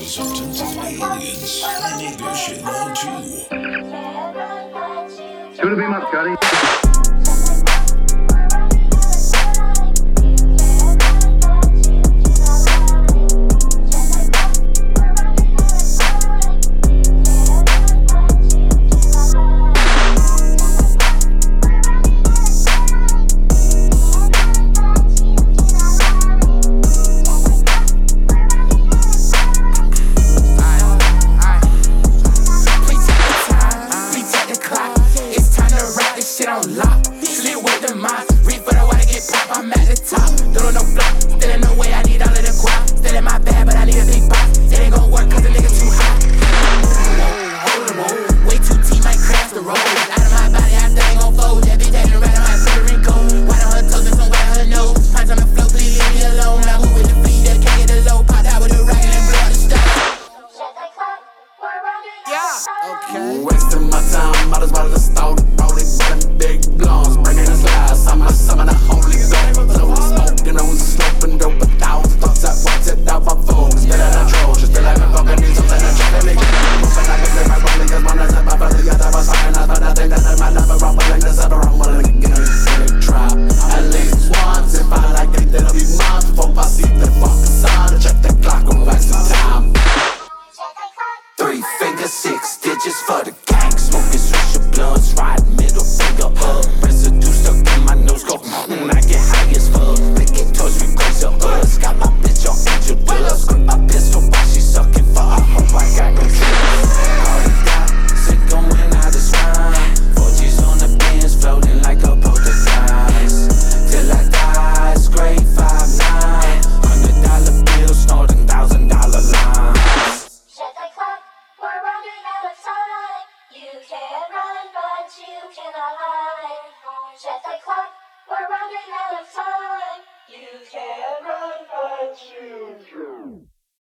some tentative aliens. I need your shit now too. Soon to be Muscatty. Shit on lock, slid with the mob. Reach for the water, get pop, I'm at the top. Don't know no block, still in the way, I need all of the guap. Still in my bag, but I need a big box. It ain't gon' work cause the nigga too hot. Whoa, way too deep, might crash the road. Out of my body, I still ain't gon' fold. That bitch acting right on my Puerto Rico. White on her toes and some white on her nose. Pints on the floor, please leave me alone. Now who with the fleet that can't get the low? Popped out with a rocket and blow out the stove. Yeah, okay. Wasting my time, might as well just start rolling big blondes, bringing us lies. I'm a summon a holy god. So smoke, you know, sloping dope, 1,000 thoughts at once, it out my phone. Still in a troll, just still having fucking needs something to check it. Moving like a flip, my rolling is one as a buffer. The other was fine, but I think that I might never rumbling this other rumbling. Get a drop at least once. If I like it, then it'll be months before I see the fucking sun. To check the clock, go back some time. 3 fingers, 6 digits for the gang. Smoking switch of blunts, right middle finger up. Residue stuck in my nose, go I get high as fuck. Licking toys, we crazy us. Got my bitch on angel dust. Grip my pistol while she sucking for I hope I got no trust. All the got sick going out of spine. 4G's on the bins, floating like a poltergeist. Till I die, it's grade 5'9". $100 bills, snorting $1,000 lines. You can't run, but you cannot hide. Check the clock, we're running out of time. You can't run, but you can.